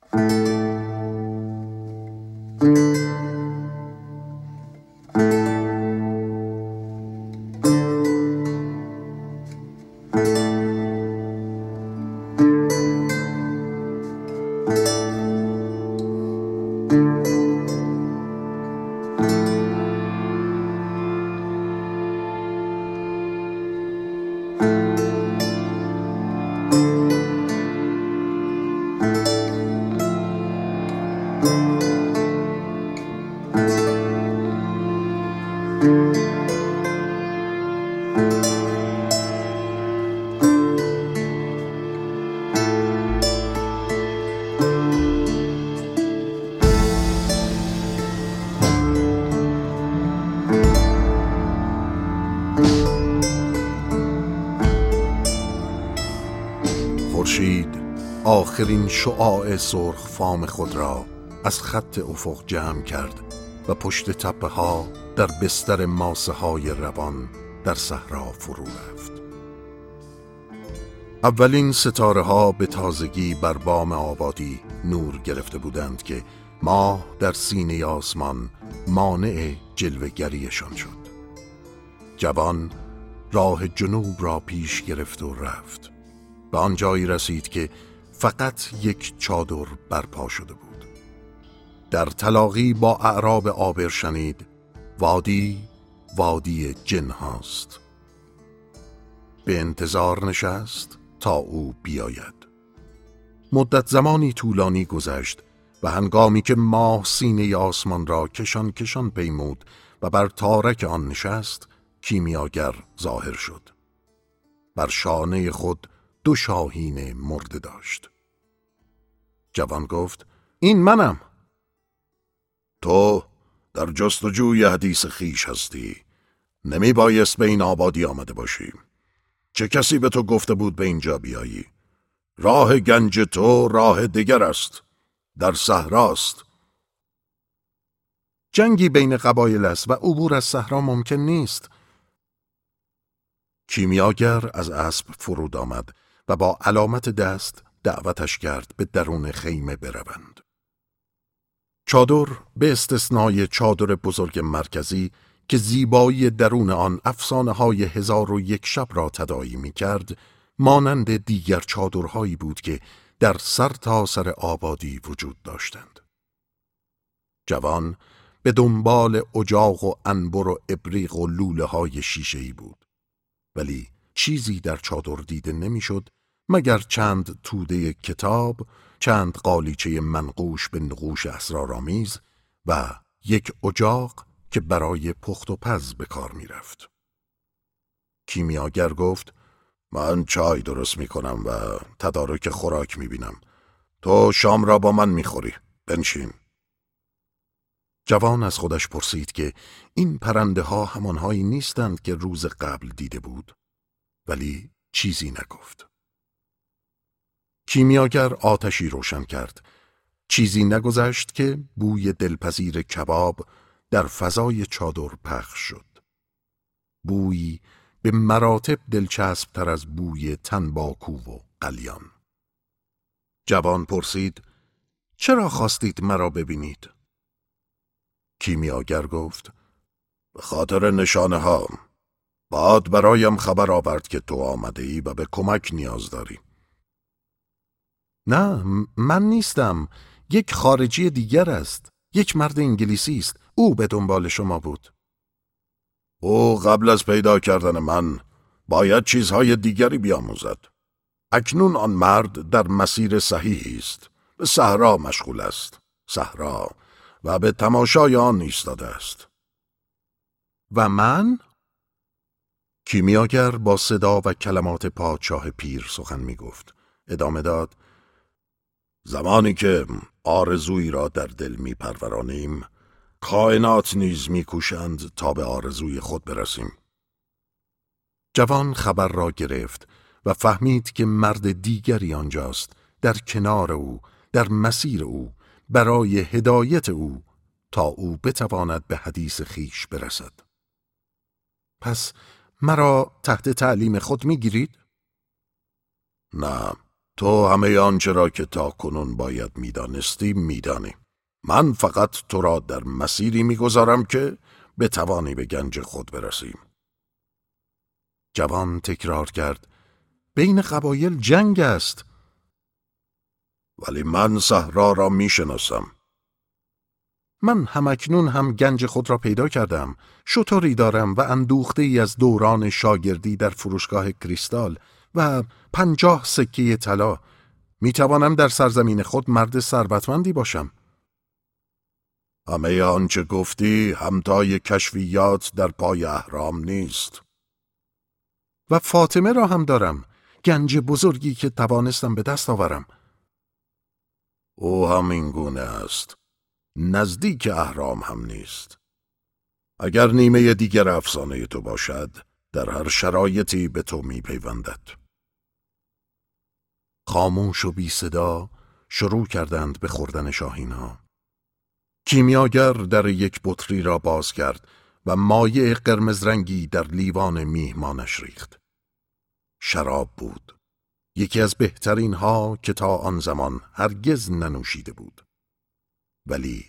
خورشید آخرین شعاع سرخ فام خود را از خط افق جمع کرد و پشت تپه ها در بستر ماسه های روان در صحرا فرو رفت. اولین ستاره ها به تازگی بر بام آبادی نور گرفته بودند که ماه در سینه آسمان مانع جلوه‌گریشان شد. جوان راه جنوب را پیش گرفت و رفت. به آن جایی رسید که فقط یک چادر برپا شده بود. در تلاقی با اعراب عابر شنید وادی جن هاست. به انتظار نشست تا او بیاید. مدت زمانی طولانی گذشت و هنگامی که ماه سینه آسمان را کشان کشان پیمود و بر تارک آن نشست، کیمیاگر ظاهر شد. بر شانه خود 2 شاهین مرده داشت. جوان گفت: این منم. تو در جستجوی حدیث خیش هستی. نمی بایست به این آبادی آمده باشی. چه کسی به تو گفته بود به اینجا بیایی؟ راه گنج تو راه دیگر است. در صحراست. جنگی بین قبایل است و عبور از صحرا ممکن نیست. کیمیاگر از اسب فرود آمد و با علامت دست دعوتش کرد به درون خیمه بروند. چادر به استثنای چادر بزرگ مرکزی که زیبایی درون آن افسانه‌های 1001 شب را تداعی می‌کرد، مانند دیگر چادرهایی بود که در سر تا سر آبادی وجود داشتند. جوان به دنبال اجاق و عنبر و ابریق و لوله‌های شیشه‌ای بود، ولی چیزی در چادر دیده نمی‌شد مگر چند توده کتاب، چند قالیچه منقوش به نقوش اسرارآمیز و یک اجاق که برای پخت و پز به کار می رفت. کیمیاگر گفت: من چای درست می کنم و تدارک خوراک می بینم. تو شام را با من می خوری. بنشین. جوان از خودش پرسید که این پرنده ها همانهایی نیستند که روز قبل دیده بود، ولی چیزی نگفت. کیمیاگر آتشی روشن کرد. چیزی نگذشت که بوی دلپذیر کباب در فضای چادر پخش شد. بویی به مراتب دلچسب تر از بوی تنباکو و قلیان. جوان پرسید: چرا خواستید مرا ببینید؟ کیمیاگر گفت: به خاطر نشانه ها. باد برایم خبر آورد که تو آمده ای و به کمک نیاز داری. نه، من نیستم. یک خارجی دیگر است. یک مرد انگلیسی است. او به دنبال شما بود. او قبل از پیدا کردن من باید چیزهای دیگری بیاموزد. اکنون آن مرد در مسیر صحیحی است. به صحرا مشغول است. صحرا و به تماشای آن ایستاده است. و من؟ کیمیاگر با صدا و کلمات پادشاه پیر سخن می گفت. ادامه داد: زمانی که آرزویی را در دل می پرورانیم، کائنات نیز می کوشند تا به آرزوی خود برسیم. جوان خبر را گرفت و فهمید که مرد دیگری آنجاست، در کنار او، در مسیر او، برای هدایت او تا او بتواند به حدیث خیش برسد. پس مرا تحت تعلیم خود می گیرید؟ نه، تو همه آنچه را که تا کنون باید میدانستی میدانی. من فقط تو را در مسیری میگذارم که بتوانی به گنج خود برسیم. جوان تکرار کرد: بین قبایل جنگ است. ولی من صحرا را میشناسم. من همکنون هم گنج خود را پیدا کردم. شتری دارم و اندوخته ای از دوران شاگردی در فروشگاه کریستال و 50 سکه طلا. میتوانم در سرزمین خود مرد ثروتمندی باشم. همه آنچه گفتی همتای کشفیات در پای اهرام نیست. و فاطمه را هم دارم، گنج بزرگی که توانستم به دست آورم. او هم این گونه است. نزدیک اهرام هم نیست. اگر نیمه دیگر افسانه تو باشد، در هر شرایطی به تو می پیوندد. خاموش و بی صدا شروع کردند به خوردن شاهین ها. کیمیاگر در یک بطری را باز کرد و مایع قرمز رنگی در لیوان میهمانش ریخت. شراب بود. یکی از بهترین ها که تا آن زمان هرگز ننوشیده بود. ولی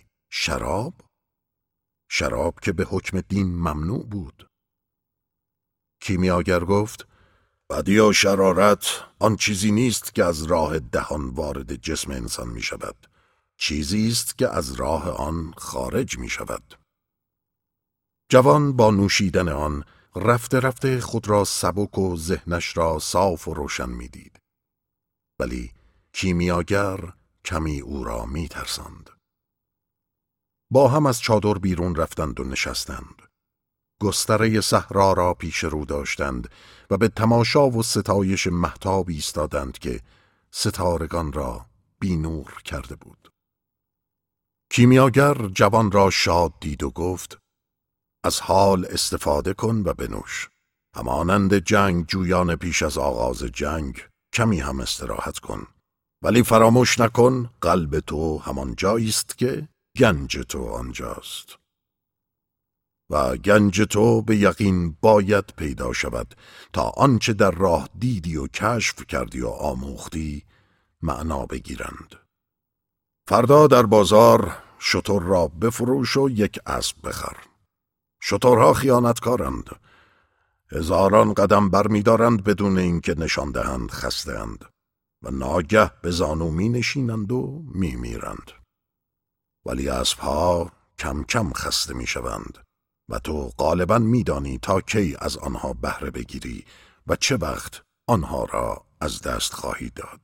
شراب که به حکم دین ممنوع بود. کیمیاگر گفت: بدی و شرارت آن چیزی نیست که از راه دهان وارد جسم انسان می شود. چیزی است که از راه آن خارج می شود. جوان با نوشیدن آن رفته رفته خود را سبک و ذهنش را صاف و روشن می دید. ولی کیمیاگر کمی او را می ترساند. با هم از چادر بیرون رفتند و نشستند. گستره صحرا را پیش رو داشتند و به تماشا و ستایش مهتاب ایستادند که ستارگان را بی نور کرده بود. کیمیاگر جوان را شاد دید و گفت: از حال استفاده کن و بنوش. همانند جنگ جویان پیش از آغاز جنگ کمی هم استراحت کن. ولی فراموش نکن قلب تو همان جایی است که گنج تو آنجاست. و گنج تو به یقین باید پیدا شود تا آنچه در راه دیدی و کشف کردی و آموختی معنا بگیرند. فردا در بازار شتر را بفروش و یک اسب بخر. شترها خیانتکارند. هزاران قدم بر می دارند بدون اینکه نشان دهند خسته‌اند و ناگه به زانو می نشینند و می میرند. ولی اسبها کم کم خسته می شوند و تو غالباً می دانی تا کی از آنها بهره بگیری و چه وقت آنها را از دست خواهی داد.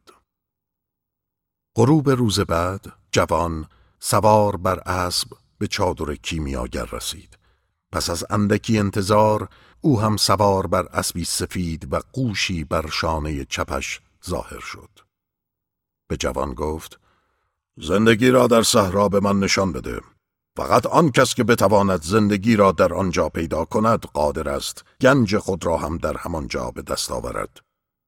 غروب روز بعد جوان سوار بر اسب به چادر کیمیاگر رسید. پس از اندکی انتظار او هم سوار بر اسبی سفید و قوشی بر شانه چپش ظاهر شد. به جوان گفت: زندگی را در صحرا به من نشان بده. فقط آن کس که بتواند زندگی را در آنجا پیدا کند قادر است گنج خود را هم در همانجا به دست آورد.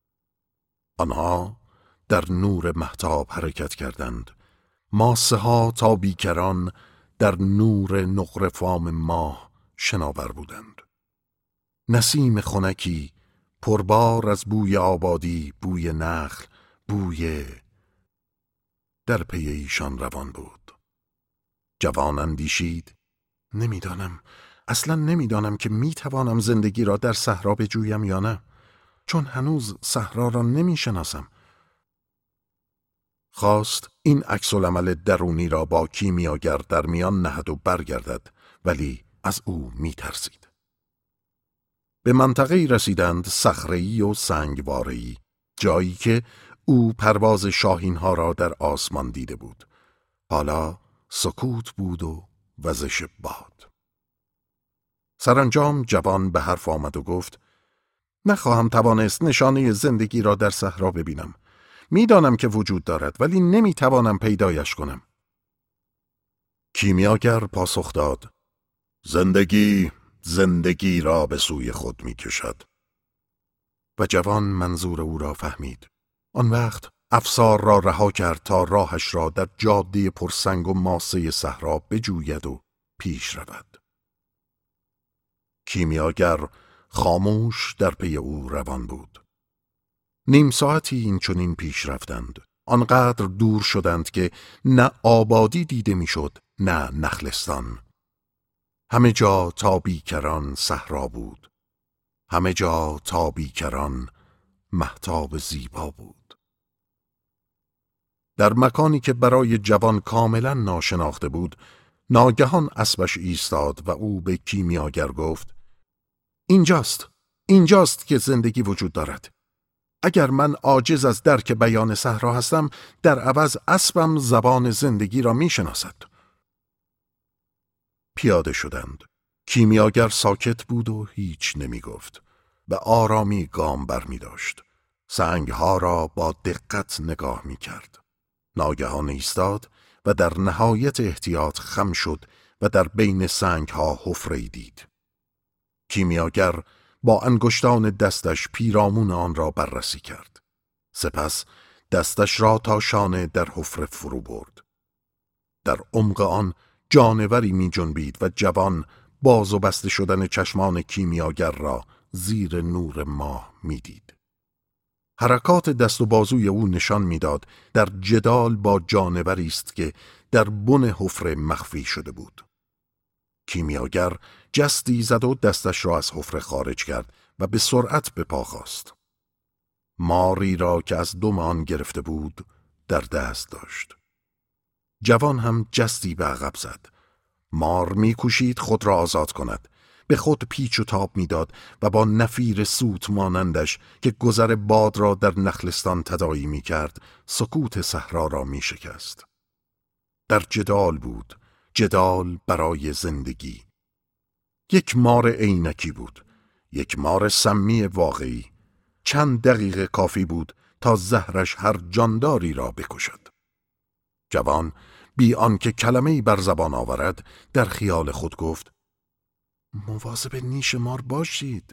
آنها در نور مهتاب حرکت کردند. ماسه ها تا بیکران در نور نقره فام ماه شناور بودند. نسیم خنکی پربار از بوی آبادی، بوی نخل، بوی در پی ایشان روان بود. جوان اندیشید: اصلا نمیدانم که میتوانم زندگی را در صحرا بجویم یا نه، چون هنوز صحرا را نمیشناسم. خواست این عکس‌العمل درونی را با کیمیاگر در میان نهد و برگردد، ولی از او میترسید. به منطقه‌ای رسیدند صخره‌ای و سنگواره‌ای، جایی که او پرواز شاهین‌ها را در آسمان دیده بود. حالا سکوت بود و وزش باد. سرانجام جوان به حرف آمد و گفت: نخواهم توانست نشانه زندگی را در صحرا ببینم. میدانم که وجود دارد ولی نمیتوانم پیدایش کنم. کیمیاگر پاسخ داد: زندگی را به سوی خود میکشد. و جوان منظور او را فهمید. آن وقت افسار را رها کرد تا راهش را در جاده پرسنگ و ماسه صحرا بجوید و پیش رود. کیمیاگر خاموش در پی او روان بود. نیم ساعتی این چنین پیش رفتند. آنقدر دور شدند که نه آبادی دیده میشد نه نخلستان. همه جا تا بیکران صحرا بود. همه جا تا بیکران مهتاب زیبا بود. در مکانی که برای جوان کاملا ناشناخته بود، ناگهان اسبش ایستاد و او به کیمیاگر گفت: اینجاست که زندگی وجود دارد. اگر من عاجز از درک بیان صحرا هستم، در عوض اسبم زبان زندگی را می شناسد. پیاده شدند. کیمیاگر ساکت بود و هیچ نمی گفت. به آرامی گام بر می داشت. سنگها را با دقت نگاه می کرد. ناگهان ایستاد و در نهایت احتیاط خم شد و در بین سنگها حفره‌ای دید. کیمیاگر با انگشتان دستش پیرامون آن را بررسی کرد. سپس دستش را تا شانه در حفره فرو برد. در عمق آن جانوری می جنبید و جوان باز و بسته شدن چشمان کیمیاگر را زیر نور ماه می دید. حرکات دست و بازوی او نشان میداد در جدال با جانوری است که در بن حفره مخفی شده بود. کیمیاگر جستی زد و دستش را از حفره خارج کرد و به سرعت به پا خاست. ماری را که از دم آن گرفته بود در دست داشت. جوان هم جستی به عقب زد. مار می‌کوشید خود را آزاد کند. به خود پیچ و تاب میداد و با نفیر سوت مانندش که گذر باد را در نخلستان تداعی می‌کرد، سکوت صحرا را می‌شکست. در جدال بود، جدال برای زندگی. یک مار عینکی بود، یک مار سمی واقعی. چند دقیقه کافی بود تا زهرش هر جانداری را بکشد. جوان بی آنکه کلمه‌ای بر زبان آورد در خیال خود گفت: مواظب نیش مار باشید.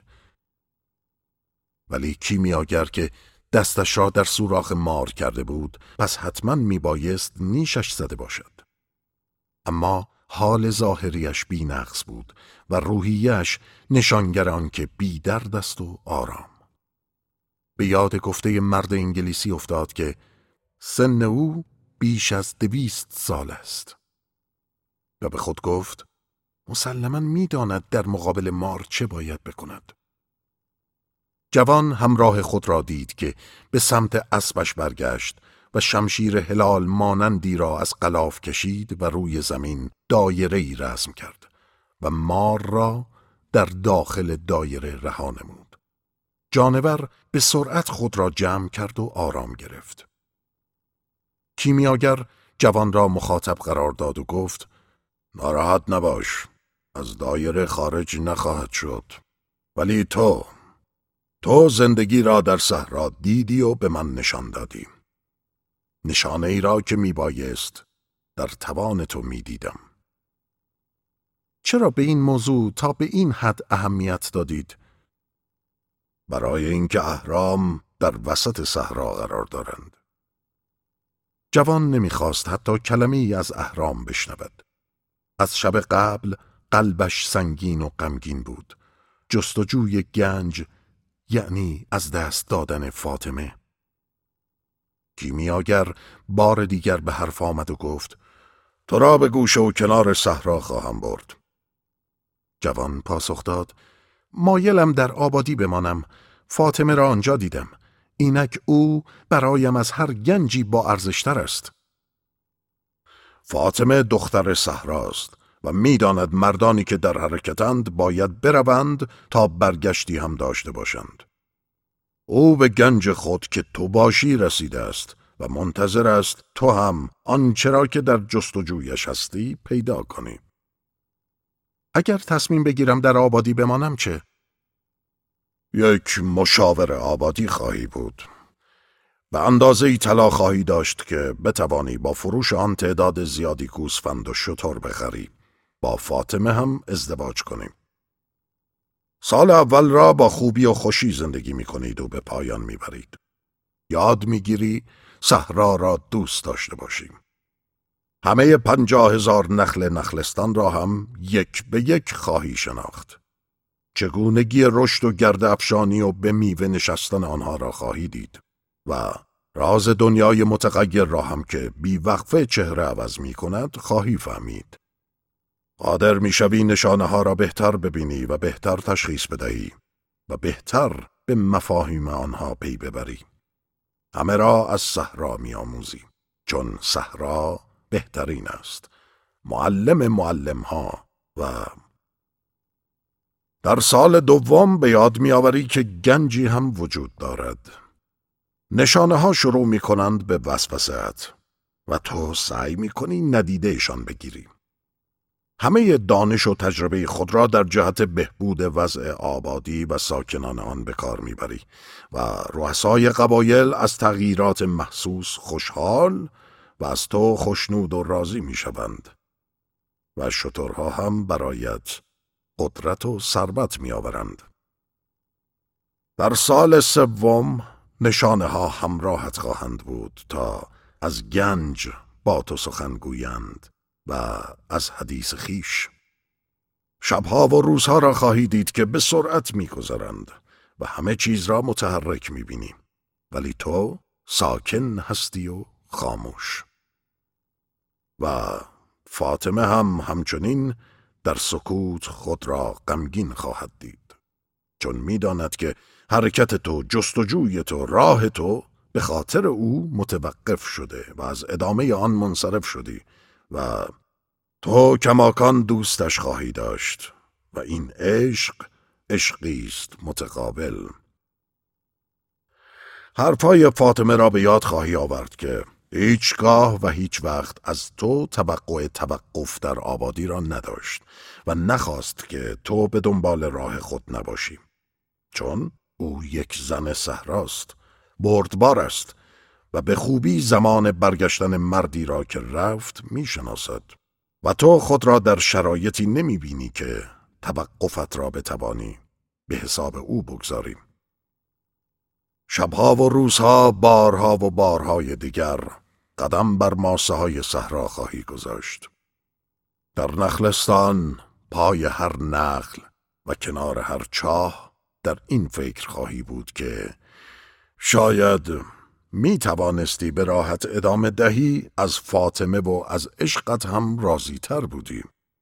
ولی کیمیاگر که دستش را در سوراخ مار کرده بود، پس حتما میبایست نیشش زده باشد. اما حال ظاهریش بی نقص بود و روحیش نشانگر آن که بی درد است و آرام. به یاد گفته مرد انگلیسی افتاد که سن او بیش از 200 سال است و به خود گفت: مسلماً می‌داند در مقابل مار چه باید بکند. جوان همراه خود را دید که به سمت اسبش برگشت و شمشیر هلال مانندی را از غلاف کشید و روی زمین دایره‌ای رسم کرد و مار را در داخل دایره رها نمود. جانور به سرعت خود را جمع کرد و آرام گرفت. کیمیاگر جوان را مخاطب قرار داد و گفت: ناراحت نباش، از دایره خارج نخواهد شد. ولی تو زندگی را در صحرا دیدی و به من نشان دادی. نشانه ای را که میبایست در توان تو میدیدم. چرا به این موضوع تا به این حد اهمیت دادید؟ برای اینکه اهرام در وسط صحرا قرار دارند. جوان نمیخواست حتی کلمه ای از اهرام بشنود. از شب قبل قلبش سنگین و غمگین بود. جستجوی گنج، یعنی از دست دادن فاطمه. کیمیاگر بار دیگر به حرف آمد و گفت: تو را به گوشه و کنار صحرا خواهم برد. جوان پاسخ داد: مایلم در آبادی بمانم. فاطمه را آنجا دیدم. اینک او برایم از هر گنجی با ارزشتر است. فاطمه دختر صحراست و میداند مردانی که در حرکتند باید بروند تا برگشتی هم داشته باشند. او به گنج خود که تو باشی رسیده است و منتظر است تو هم آنچه را که در جستجویش هستی پیدا کنی. اگر تصمیم بگیرم در آبادی بمانم چه؟ یک مشاور آبادی خواهی بود. به اندازه‌ای طلا خواهی داشت که بتوانی با فروش آن تعداد زیادی گوسفند و شتر بخری. با فاطمه هم ازدواج کنیم. سال اول را با خوبی و خوشی زندگی می‌کنید و به پایان می‌برید. یاد می‌گیری صحرا را دوست داشته باشیم. همه 50,000 نخل نخلستان را هم یک به یک خواهی شناخت. چگونگی رشد و گرد افشانی و به میوه نشستن آنها را خواهی دید. و راز دنیای متغیر را هم که بی وقفه چهره عوض می کند خواهی فهمید. قادر می شوی نشانه ها را بهتر ببینی و بهتر تشخیص بدهی و بهتر به مفاهیم آنها پی ببری. همه را از صحرا می آموزی، چون صحرا بهترین است. معلم ها. و در سال دوم به یاد می آوری که گنجی هم وجود دارد. نشانه ها شروع می کنند به وسوسه‌ات و تو سعی می کنی ندیدهشان بگیری. همه دانش و تجربه خود را در جهت بهبود وضع آبادی و ساکنان آن به کار میبری و رؤسای قبایل از تغییرات محسوس خوشحال و از تو خوشنود و راضی میشوند و شترها هم برایت قدرت و ثروت میآورند. در سال سوم نشانه ها همراهت خواهند بود تا از گنج با تو سخن گویند و از حدیث خیش. شبها و روزها را خواهی دید که به سرعت می‌گذرند و همه چیز را متحرک می‌بینی، ولی تو ساکن هستی و خاموش. و فاطمه هم همچنین در سکوت خود را غمگین خواهد دید، چون می‌داند که حرکت تو، جستجوی تو، راه تو به خاطر او متوقف شده و از ادامه آن منصرف شدی و تو کماکان دوستش خواهی داشت و این عشق عشقی است متقابل. حرفای فاطمه را به یاد خواهی آورد که هیچگاه و هیچ وقت از تو توقع توقف در آبادی را نداشت و نخواست که تو به دنبال راه خود نباشی، چون او یک زن صحراست، بردبار است و به خوبی زمان برگشتن مردی را که رفت میشناسد و تو خود را در شرایطی نمی بینی که توقفت را بتوانی به حساب او بگذاری. شبها و روزها، بارها و بارهای دیگر قدم بر ماسه های صحرا خواهی گذاشت. در نخلستان، پای هر نخل و کنار هر چاه در این فکر خواهی بود که شاید می توانستی به راحت ادامه دهی، از فاطمه و از عشقت هم راضی تر بودی.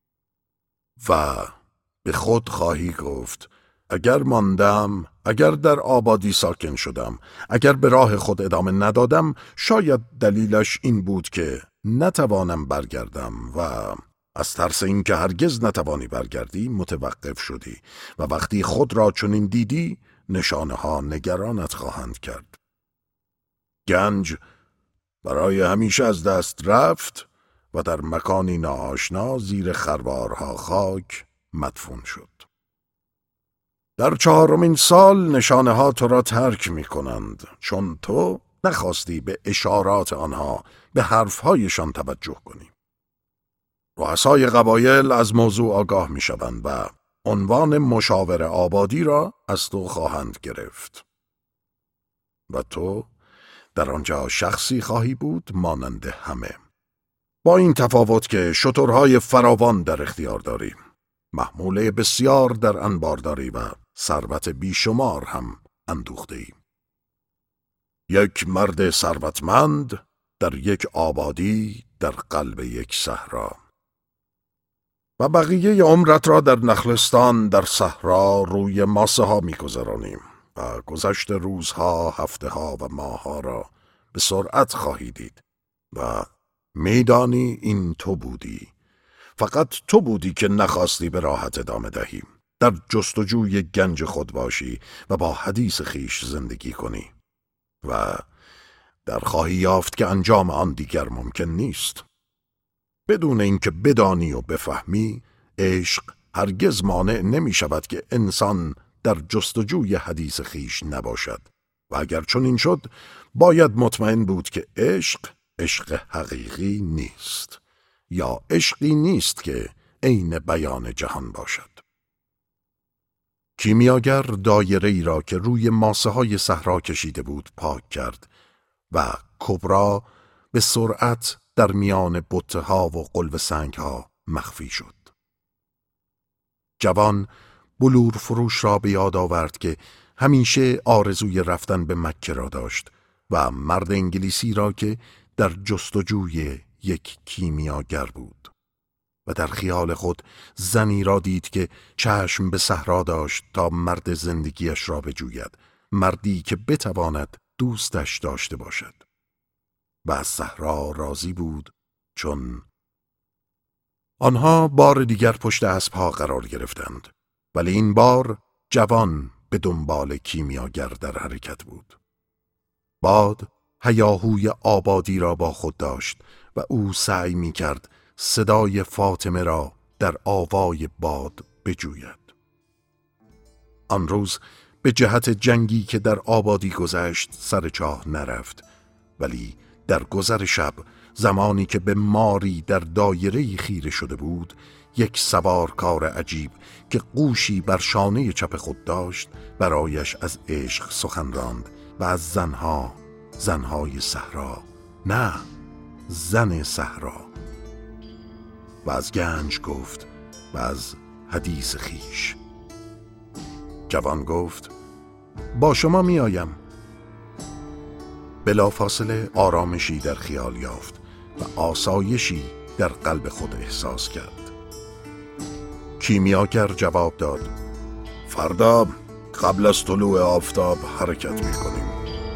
و به خود خواهی گفت اگر ماندم، اگر در آبادی ساکن شدم، اگر به راه خود ادامه ندادم، شاید دلیلش این بود که نتوانم برگردم و از ترس این که هرگز نتوانی برگردی متوقف شدی و وقتی خود را چنین دیدی نشانه ها نگرانت خواهند کرد. گنج برای همیشه از دست رفت و در مکانی ناآشنا زیر خروارها خاک مدفون شد. در 4مین سال نشانه ها تو را ترک می کنند، چون تو نخواستی به اشارات آنها، به حرفهایشان توجه کنی. رؤسای قبایل از موضوع آگاه می شوند و عنوان مشاور آبادی را از تو خواهند گرفت و تو در آنجا شخصی خواهی بود مانند همه، با این تفاوت که شترهای فراوان در اختیار داری، محموله بسیار در انبار داری و ثروت بیشمار هم اندوخته ای. یک مرد ثروتمند در یک آبادی در قلب یک صحرا و بقیه عمرت را در نخلستان در صحرا روی ماسه ها می گذرانیم و گذشت روزها، هفته ها و ماه ها را به سرعت خواهی دید و میدانی این تو بودی، فقط تو بودی که نخواستی به راحت ادامه دهی، در جستجوی گنج خود باشی و با حدیث خیش زندگی کنی و در خواهی یافت که انجام آن دیگر ممکن نیست. بدون اینکه بدانی و بفهمی، عشق هرگز مانع نمی شود که انسان در جستجوی حدیث خیش نباشد و اگر چنین شد باید مطمئن بود که عشق حقیقی نیست یا عشقی نیست که عین بیان جهان باشد. کیمیاگر دایره ای را که روی ماسه های صحرا کشیده بود پاک کرد و کبرا به سرعت در میان بته ها و قلب سنگ ها مخفی شد. جوان بلور فروش را به یاد آورد که همیشه آرزوی رفتن به مکه را داشت و مرد انگلیسی را که در جستجوی یک کیمیاگر بود و در خیال خود زنی را دید که چشم به صحرا داشت تا مرد زندگیش را بجوید، مردی که بتواند دوستش داشته باشد. و از صحرا راضی بود، چون آنها بار دیگر پشت اسبها قرار گرفتند، ولی این بار جوان به دنبال کیمیاگر در حرکت بود. باد هیاهوی آبادی را با خود داشت و او سعی می کرد صدای فاطمه را در آوای باد بجوید. آن روز به جهت جنگی که در آبادی گذشت سر چاه نرفت، ولی در گذر شب زمانی که به ماری در دایره‌ای خیره شده بود، یک سوارکار عجیب که قوشی بر شانه چپ خود داشت برایش از عشق سخن راند و از زنهای صحرا، نه زن صحرا، و از گنج گفت و از حدیث خیش. جوان گفت با شما می آیم. بلافاصله آرامشی در خیال یافت و آسایشی در قلب خود احساس کرد. کیمیاگر جواب داد فردا قبل از طلوع آفتاب حرکت می کنیم.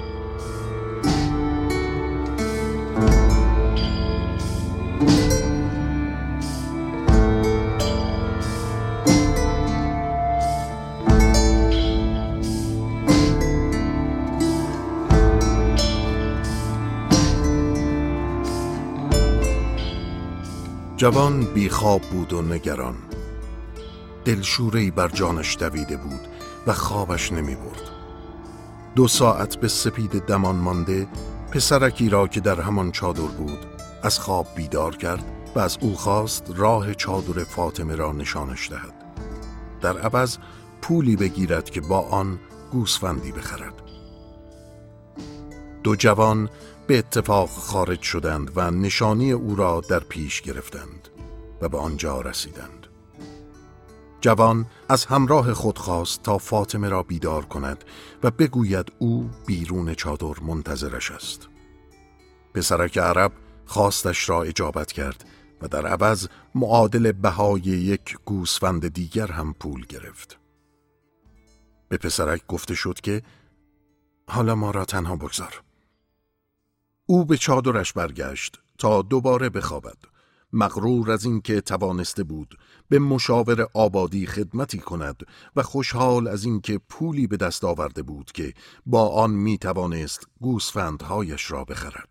جوان بیخواب بود و نگران. دلشوره‌ای بر جانش دویده بود و خوابش نمی برد. 2 ساعت به سپید دمان مانده پسرکی را که در همان چادر بود از خواب بیدار کرد و از او خواست راه چادر فاطمه را نشانش دهد، در عوض پولی بگیرد که با آن گوسفندی بخرد. 2 جوان به اتفاق خارج شدند و نشانی او را در پیش گرفتند و به آنجا رسیدند. جوان از همراه خود خواست تا فاطمه را بیدار کند و بگوید او بیرون چادر منتظرش است. پسرک عرب خواستش را اجابت کرد و در عوض معادل بهای یک گوسفند دیگر هم پول گرفت. به پسرک گفته شد که حالا ما را تنها بگذار. او به چادرش برگشت تا دوباره بخوابد، مغرور از این که توانسته بود به مشاور آبادی خدمتی کند و خوشحال از این که پولی به دست آورده بود که با آن می توانست گوسفندهایش را بخرد.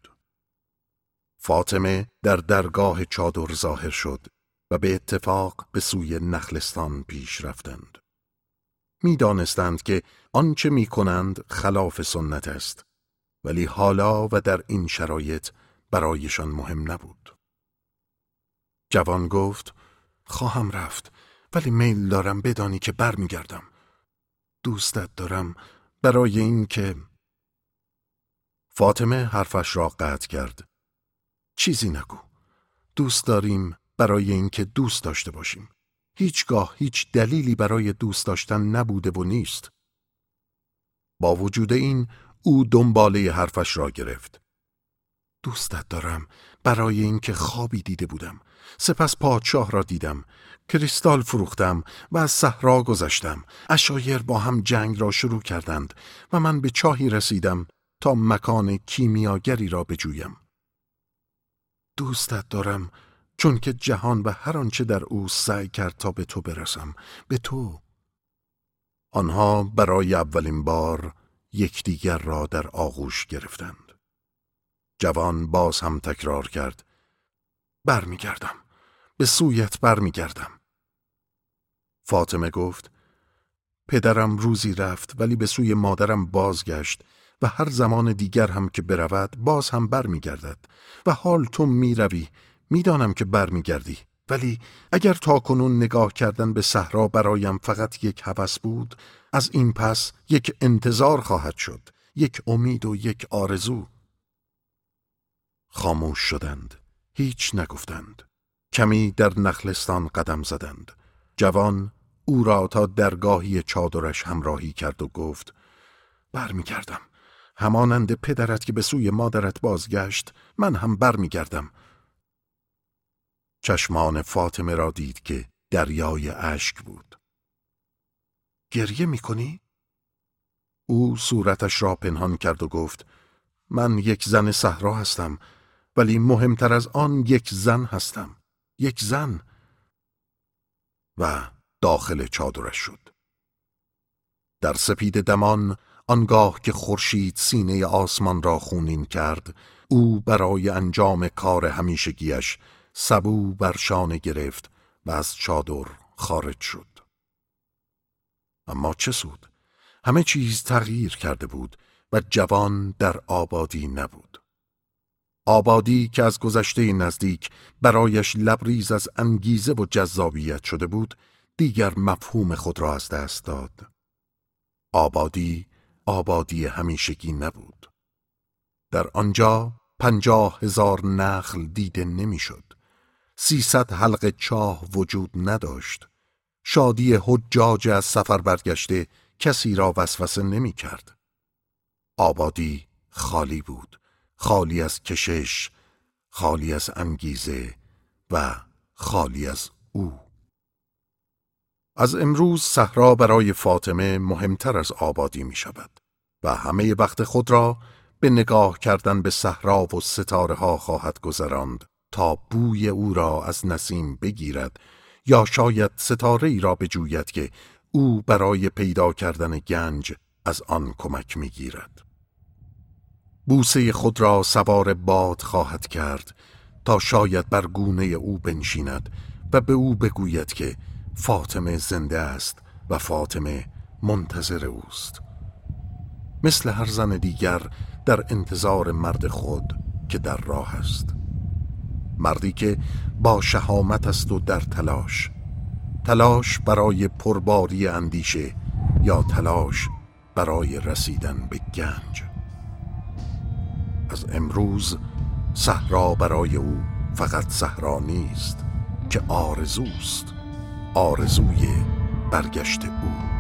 فاطمه در درگاه چادر ظاهر شد و به اتفاق به سوی نخلستان پیش رفتند. می دانستند که آنچه می کنند خلاف سنت است، ولی حالا و در این شرایط برایشان مهم نبود. جوان گفت خواهم رفت، ولی میل دارم بدانی که برمیگردم. دوستت دارم برای این که... فاطمه حرفش را قطع کرد. چیزی نگو. دوست داریم برای این که دوست داشته باشیم. هیچگاه هیچ دلیلی برای دوست داشتن نبوده و نیست. با وجود این او دنباله حرفش را گرفت. دوستت دارم برای اینکه خوابی دیده بودم، سپس پادشاه را دیدم، کریستال فروختم و از صحرا گذشتم. عشایر با هم جنگ را شروع کردند و من به چاهی رسیدم تا مکان کیمیاگری را بجویم. دوستت دارم چون که جهان و هر آنچه در او سعی کرد تا به تو برسم، به تو. آنها برای اولین بار یکدیگر را در آغوش گرفتند. جوان باز هم تکرار کرد برمیگردم، به سویت برمیگردم. فاطمه گفت پدرم روزی رفت ولی به سوی مادرم بازگشت و هر زمان دیگر هم که برود باز هم برمیگردد و حال تو میروی، میدانم که برمیگردی، ولی اگر تاکنون نگاه کردن به صحرا برایم فقط یک هوس بود، از این پس یک انتظار خواهد شد، یک امید و یک آرزو. خاموش شدند، هیچ نگفتند. کمی در نخلستان قدم زدند. جوان او را تا درگاهی چادرش همراهی کرد و گفت برمیگردم، همانند پدرت که به سوی مادرت بازگشت، من هم برمیگردم. چشمان فاطمه را دید که دریای اشک بود. گریه می‌کنی؟ او صورتش را پنهان کرد و گفت: من یک زن صحرا هستم، ولی مهمتر از آن یک زن هستم. یک زن. و داخل چادرش شد. در سپید دمان، آنگاه که خورشید سینه آسمان را خونین کرد، او برای انجام کار همیشگیش سبو بر شانه گرفت و از چادر خارج شد. اما چه سود؟ همه چیز تغییر کرده بود و جوان در آبادی نبود. آبادی که از گذشته نزدیک برایش لبریز از انگیزه و جذابیت شده بود، دیگر مفهوم خود را از دست داد. آبادی همیشگی نبود. در آنجا 50,000 نخل دیده نمیشد. 300 حلقه چاه وجود نداشت. شادی حجاج از سفر برگشته کسی را وسوسه نمی کرد. آبادی خالی بود، خالی از کشش، خالی از انگیزه و خالی از او. از امروز صحرا برای فاطمه مهمتر از آبادی می شود و همه وقت خود را به نگاه کردن به صحرا و ستاره ها خواهد گذراند تا بوی او را از نسیم بگیرد یا شاید ستاره ای را بجوید که او برای پیدا کردن گنج از آن کمک می گیرد. بوسه خود را سوار باد خواهد کرد تا شاید بر گونه او بنشیند و به او بگوید که فاطمه زنده است و فاطمه منتظر اوست. مثل هر زن دیگر در انتظار مرد خود که در راه است. مردی که با شهامت است و در تلاش برای پرباری اندیشه یا تلاش برای رسیدن به گنج. از امروز صحرا برای او فقط صحرا نیست که آرزوست، آرزوی برگشت او.